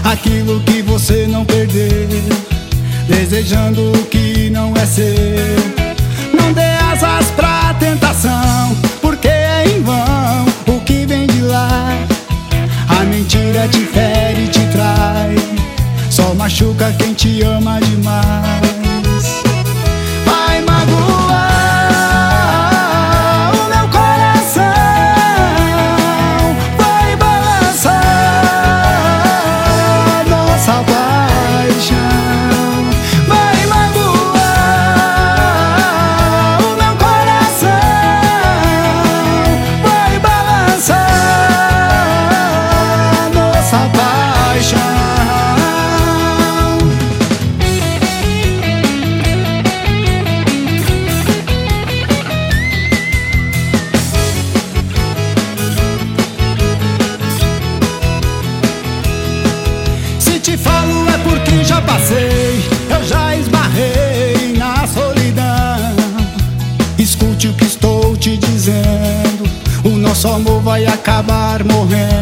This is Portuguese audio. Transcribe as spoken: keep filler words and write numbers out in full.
aquilo que você não perdeu, desejando o que não é seu. Não dê asas pra tentação, porque é em vão o que vem de lá. A mentira te fere e te trai, só machuca quem te ama demais. Vai magoar o meu coração, vai balançar nossa paixão. Vai magoar o meu coração, vai balançar nossa paixão. Te falo é porque já passei, eu já esbarrei na solidão. Escute o que estou te dizendo, o nosso amor vai acabar morrendo.